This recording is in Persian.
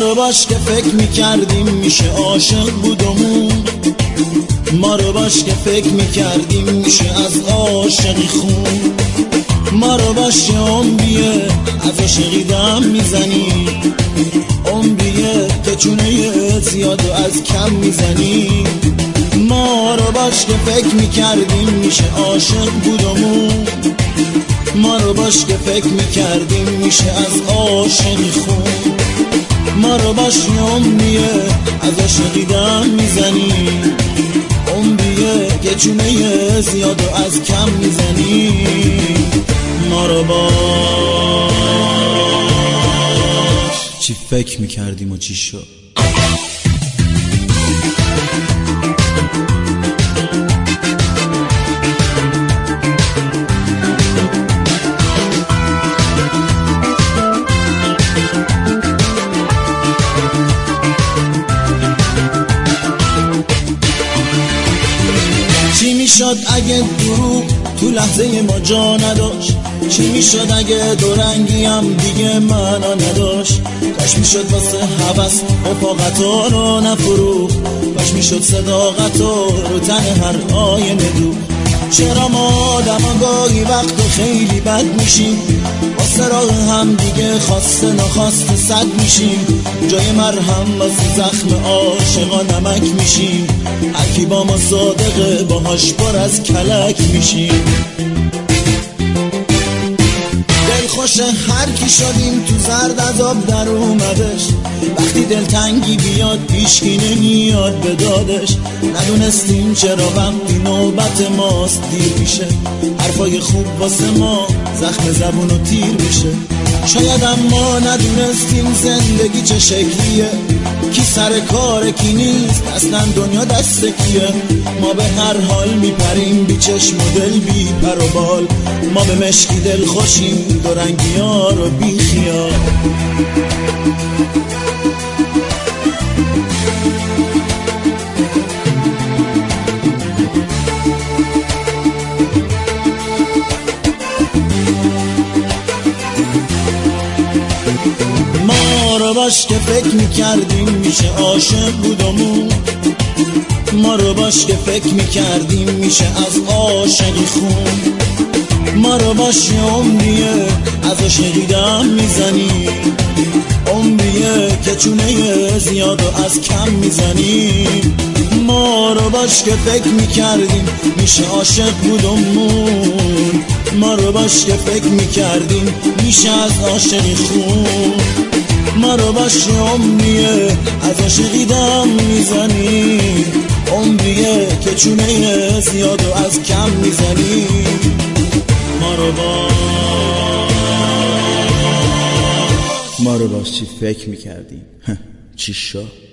رو باش که فکر میکردیم میشه عاشق بودمون، ما رو باش که فکر میکردیم میشه از عاشقی خون، ما رو باش عمریه از عاشقی دم میزنی، عمریه که چونه زیاد و از کم میزنی. ما رو باش که فکر میکردیم میشه عاشق بودمون، ما رو باش که فکر میکردیم میشه از عاشقی خون، ما رو باش عمریه از عاشقی دم میزنی، عمریه که چونه زیاد و از کم میزنی. ما رو باش چی فکر میکردیم و چی شد. چی میشد اگه دروغ تو لحظه ما جا نداشت، چی میشد اگه دورنگیم دیگه معنا نداشت، کاش میشد واسه هوس رفاقتا رو نفروخت، کاش میشد صداقتا رو تن هر آینه دوخت. چرا ما آدما گاهی وقتا خیلی بد میشیم، واسه راه هم دیگه خواسته نخواسته صد میشیم، جای مرهم واسه زخم عاشقا نمک میشیم، هر کی با ما صادقه باهاش پر از کلک میشیم. دلخوش هر کی شدیم تو زرد از آب در اومدش، وقتی دلتنگی بیاد هیچکی نمیاد به دادش، ندونستیم چرا وقتی نوبت ماست دیر میشه، حرفای خوب واسه ما زخم زبون و تیر میشه. شاید اما ندونستیم زندگی چه شکلیه، کی سر کار کی نیست اصلا دنیا دست کیه. ما به هر حال میپریم بی چشم و دل بی پر و بال، ما به مشکی دل خوشیم دو رنگی ها رو بی خیال. ما رو باش که فکر میکردیم میشه عاشق بودمون، ما رو باش که فکر میکردیم میشه از عاشقی خون، ما رو باش عمریه از عاشقی دم میزنی، عمریه که چونه زیاد و از کم میزنی. ما رو باش که فکر میکردیم میشه عاشق بودمون، ما رو باش که فکر میکردیم میشه از عاشقی خون، ما رو باش عمریه از عاشقی دم میزنی، عمریه که چونه زیاد و از کم میزنی. ما رو باش چی فکر میکردیم چی شد.